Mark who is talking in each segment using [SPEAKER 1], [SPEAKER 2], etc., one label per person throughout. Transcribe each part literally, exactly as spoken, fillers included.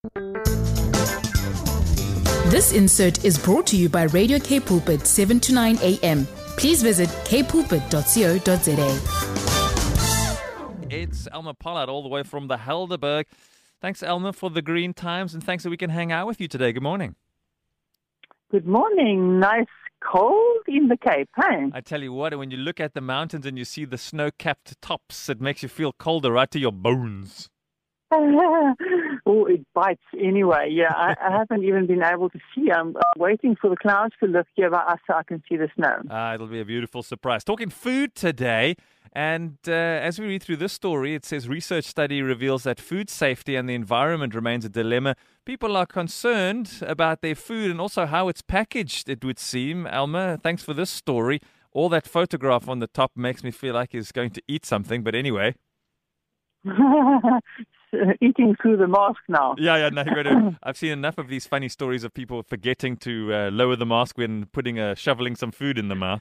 [SPEAKER 1] This insert is brought to you by Radio K Pulpit, seven to nine a.m. Please visit k pulpit dot co dot za.
[SPEAKER 2] It's Elmer Pollard all the way from the Helderberg. Thanks, Elmer, for the green times, and thanks that we can hang out with you today. Good morning.
[SPEAKER 3] Good morning. Nice cold in the Cape, hey?
[SPEAKER 2] I tell you what, when you look at the mountains and you see the snow-capped tops, it makes you feel colder right to your bones.
[SPEAKER 3] Oh, it bites anyway. Yeah, I, I haven't even been able to see. I'm waiting for the clouds to lift here by us so I can see the snow.
[SPEAKER 2] Ah, it'll be a beautiful surprise. Talking food today, and uh, as we read through this story, it says research study reveals that food safety and the environment remains a dilemma. People are concerned about their food and also how it's packaged, it would seem. Elmer, thanks for this story. All that photograph on the top makes me feel like he's going to eat something, but anyway.
[SPEAKER 3] Eating through the mask now.
[SPEAKER 2] Yeah, yeah. No, you're gonna, I've seen enough of these funny stories of people forgetting to uh, lower the mask when putting a shoveling some food in the mouth.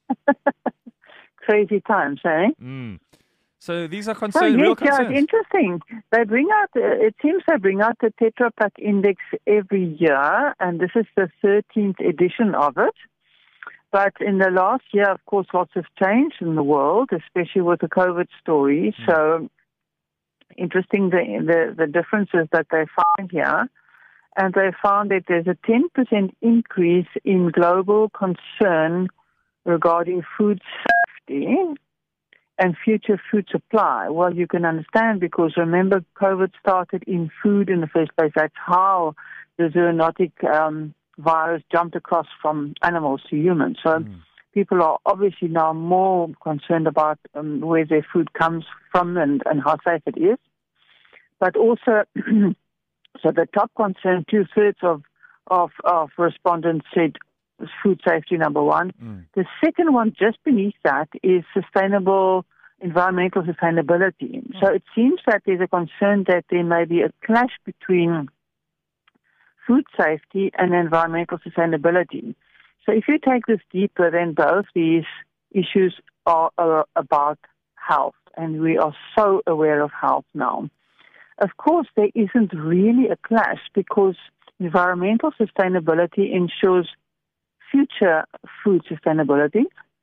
[SPEAKER 3] Crazy times, eh?
[SPEAKER 2] Mm. So these are
[SPEAKER 3] Oh,
[SPEAKER 2] concern,
[SPEAKER 3] yes,
[SPEAKER 2] real
[SPEAKER 3] yeah,
[SPEAKER 2] concerns.
[SPEAKER 3] it's interesting. They bring out. Uh, it seems they bring out the Tetra Pak Index every year, and this is the thirteenth edition of it. But in the last year, of course, lots has changed in the world, especially with the COVID story. Mm. So. Interesting the, the the differences that they find here, and they found that there's a ten percent increase in global concern regarding food safety and future food supply. Well, you can understand because remember COVID started in food in the first place. That's how the zoonotic um, virus jumped across from animals to humans. So mm. people are obviously now more concerned about um, where their food comes from and, and how safe it is. But also, so the top concern, two-thirds of, of, of respondents said food safety, number one. Mm. The second one, just beneath that, is sustainable, environmental sustainability. Mm. So it seems that there's a concern that there may be a clash between food safety and environmental sustainability. So if you take this deeper, then both these issues are, are about health, and we are so aware of health now. Of course, there isn't really a clash because environmental sustainability ensures future food sustainability.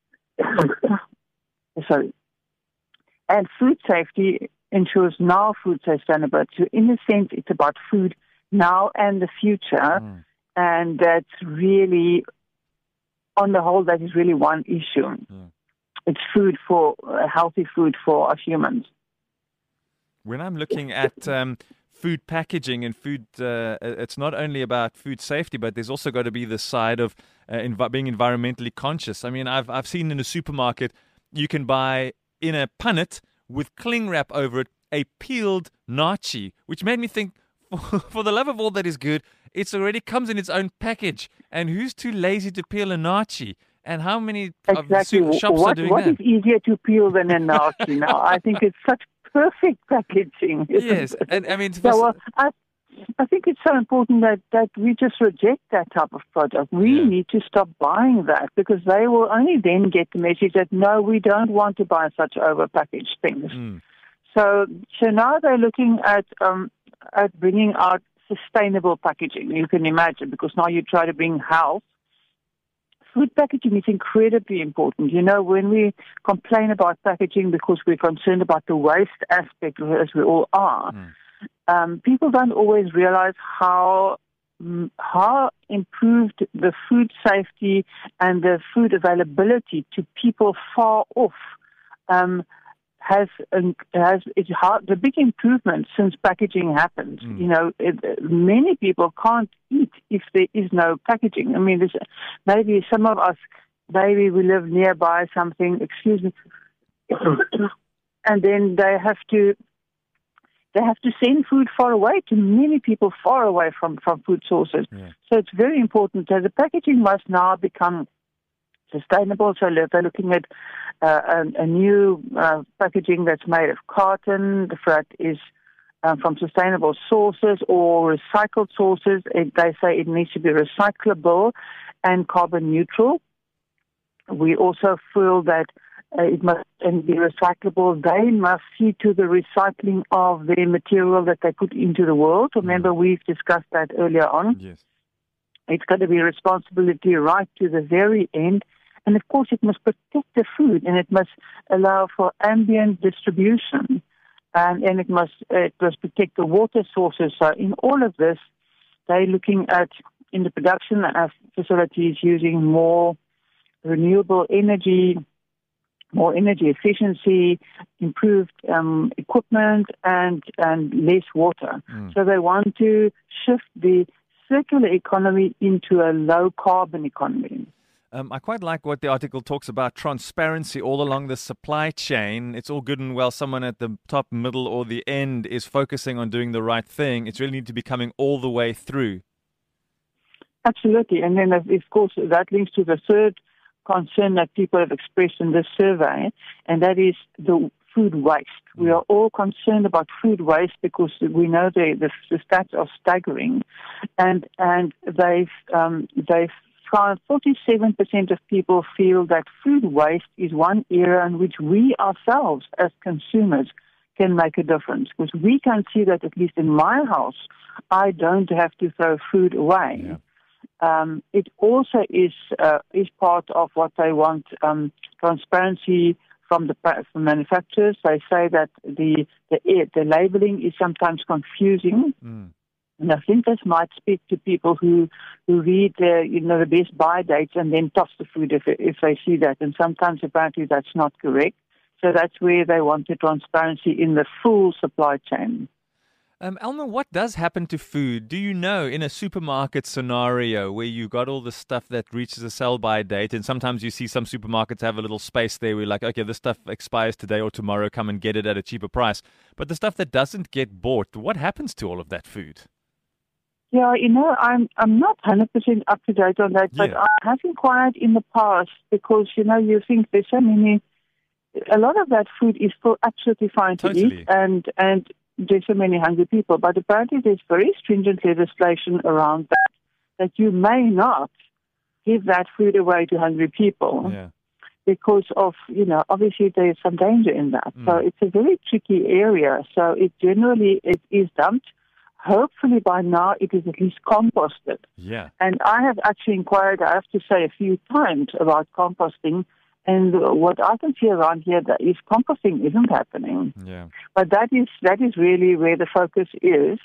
[SPEAKER 3] Sorry. And food safety ensures now food sustainability. So in a sense, it's about food now and the future. Mm. And that's really, on the whole, that is really one issue. Mm. It's food for, uh, healthy food for us humans.
[SPEAKER 2] When I'm looking at um, food packaging and food, uh, it's not only about food safety, but there's also got to be the side of uh, env- being environmentally conscious. I mean, I've I've seen in a supermarket, you can buy in a punnet with cling wrap over it a peeled nachi, which made me think, for, for the love of all that is good, it already comes in its own package. And who's too lazy to peel a nachi? And how many
[SPEAKER 3] exactly.
[SPEAKER 2] of shops
[SPEAKER 3] what,
[SPEAKER 2] are doing
[SPEAKER 3] what
[SPEAKER 2] that?
[SPEAKER 3] What is easier to peel than a nachi now? I think it's such perfect packaging.
[SPEAKER 2] Yes, and I mean,
[SPEAKER 3] so, well, I, I think it's so important that, that we just reject that type of product. We yeah. need to stop buying that because they will only then get the message that no, we don't want to buy such overpackaged things. Mm. So, so now they're looking at um, at bringing out sustainable packaging. You can imagine because now you try to bring health. Food packaging is incredibly important. You know, when we complain about packaging because we're concerned about the waste aspect, as we all are, mm. um, people don't always realize how how improved the food safety and the food availability to people far off um, has has it's hard, the big improvement since packaging happened. Mm. You know, it, many people can't eat if there is no packaging. I mean, there's, maybe some of us, maybe we live nearby something. Excuse me, and then they have to they have to send food far away to many people far away from from food sources. Yeah. So it's very important that the packaging must now become sustainable. So they're looking at uh, a, a new uh, packaging that's made of carton, that is uh, from sustainable sources or recycled sources. It, they say it needs to be recyclable and carbon neutral. We also feel that uh, it must and be recyclable. They must see to the recycling of the material that they put into the world. Remember, mm. we've discussed that earlier on.
[SPEAKER 2] Yes.
[SPEAKER 3] It's got to be a responsibility right to the very end. And, of course, it must protect the food, and it must allow for ambient distribution, and, and it must it must protect the water sources. So in all of this, they're looking at, in the production of facilities, using more renewable energy, more energy efficiency, improved um, equipment, and, and less water. Mm. So they want to shift the circular economy into a low-carbon economy.
[SPEAKER 2] Um, I quite like what the article talks about, transparency all along the supply chain. It's all good and well someone at the top, middle, or the end is focusing on doing the right thing. It's really need to be coming all the way through.
[SPEAKER 3] Absolutely. And then, of course, that links to the third concern that people have expressed in this survey, and that is the food waste. We are all concerned about food waste because we know the, the, the stats are staggering, and and they've um, they've found forty-seven percent of people feel that food waste is one area in which we ourselves as consumers can make a difference, because we can see that at least in my house, I don't have to throw food away.
[SPEAKER 2] Yeah.
[SPEAKER 3] Um, it also is uh, is part of what they want, um, transparency from the from manufacturers. They say that the the, the labeling is sometimes confusing, mm. and I think this might speak to people who who read the you know the best buy dates and then toss the food if if they see that, and sometimes apparently that's not correct. So that's where they want the transparency in the full supply chain.
[SPEAKER 2] Um, Alma, what does happen to food? Do you know, in a supermarket scenario where you got all the stuff that reaches a sell-by date, and sometimes you see some supermarkets have a little space there where you're like, okay, this stuff expires today or tomorrow, come and get it at a cheaper price. But the stuff that doesn't get bought, what happens to all of that food?
[SPEAKER 3] Yeah, you know, I'm I'm not one hundred percent up to date on that, but yeah. I have inquired in the past because, you know, you think there's so many, a lot of that food is still absolutely fine
[SPEAKER 2] totally.
[SPEAKER 3] to eat, and and there's so many hungry people, but apparently there's very stringent legislation around that, that you may not give that food away to hungry people
[SPEAKER 2] yeah.
[SPEAKER 3] because of, you know, obviously there's some danger in that. Mm. So it's a very tricky area. So it generally, it is dumped. Hopefully by now it is at least composted.
[SPEAKER 2] Yeah.
[SPEAKER 3] And I have actually inquired, I have to say, a few times about composting. And what I can see around here that is composting isn't happening.
[SPEAKER 2] Yeah.
[SPEAKER 3] But that is that is really where the focus is.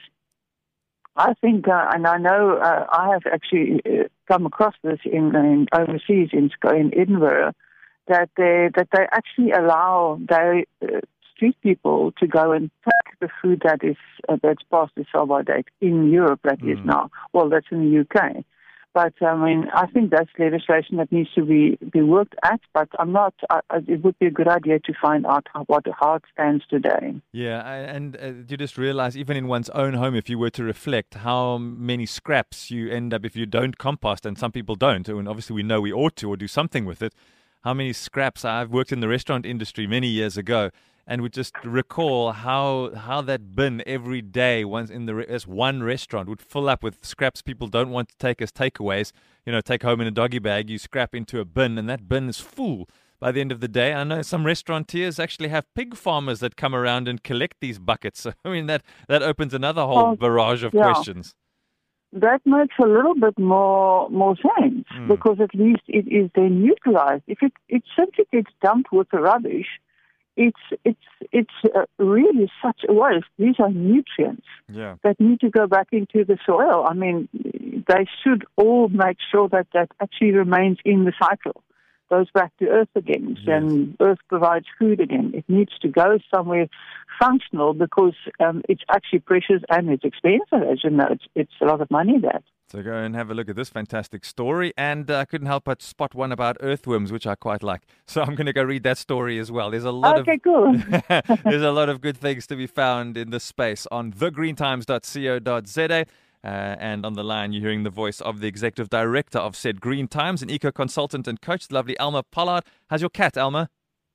[SPEAKER 3] I think, uh, and I know uh, I have actually uh, come across this in, in overseas in in Edinburgh, that they that they actually allow their uh, street people to go and pack the food that is uh, that's past the sell-by date in Europe. That mm. is now. Well, that's in the U K. But, I mean, I think that's legislation that needs to be, be worked at, but I'm not, uh, it would be a good idea to find out how, what, how it stands today.
[SPEAKER 2] Yeah, and uh, you just realize, even in one's own home, if you were to reflect how many scraps you end up if you don't compost, and some people don't, and obviously we know we ought to or do something with it, how many scraps. I've worked in the restaurant industry many years ago, and would just recall how how that bin every day, once in the as one restaurant, would fill up with scraps people don't want to take as takeaways. You know, take home in a doggy bag, you scrap into a bin, and that bin is full by the end of the day. I know some restaurateurs actually have pig farmers that come around and collect these buckets. So, I mean, that, that opens another whole oh, barrage of
[SPEAKER 3] yeah.
[SPEAKER 2] questions.
[SPEAKER 3] That makes a little bit more more sense, mm. because at least it is then utilized. If it, it simply gets dumped with the rubbish, It's it's it's uh, really such a waste. These are nutrients
[SPEAKER 2] yeah.
[SPEAKER 3] that need to go back into the soil. I mean, they should all make sure that that actually remains in the cycle, goes back to earth again, yes. and earth provides food again. It needs to go somewhere functional because um, it's actually precious and it's expensive, as you know. It's, it's a lot of money, that.
[SPEAKER 2] So go and have a look at this fantastic story. And I uh, couldn't help but spot one about earthworms, which I quite like. So I'm going to go read that story as well. There's a lot
[SPEAKER 3] okay,
[SPEAKER 2] of
[SPEAKER 3] cool.
[SPEAKER 2] There's a lot of good things to be found in this space on the green times dot co dot za. Uh, and on the line, you're hearing the voice of the executive director of said Green Times, an eco-consultant and coach, the lovely Alma Pollard. How's your cat, Alma?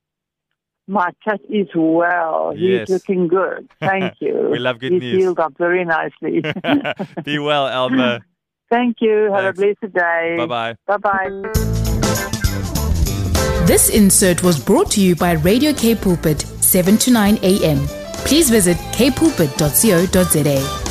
[SPEAKER 3] My cat is well.
[SPEAKER 2] Yes.
[SPEAKER 3] He's looking good. Thank you.
[SPEAKER 2] We love good
[SPEAKER 3] He's
[SPEAKER 2] news.
[SPEAKER 3] He's healed up very nicely.
[SPEAKER 2] Be well, Alma.
[SPEAKER 3] Thank you. Have
[SPEAKER 2] Thanks.
[SPEAKER 3] a blessed day.
[SPEAKER 2] Bye-bye.
[SPEAKER 3] Bye-bye.
[SPEAKER 1] This insert was brought to you by Radio K Pulpit, seven to nine a.m. Please visit k pulpit dot co dot za.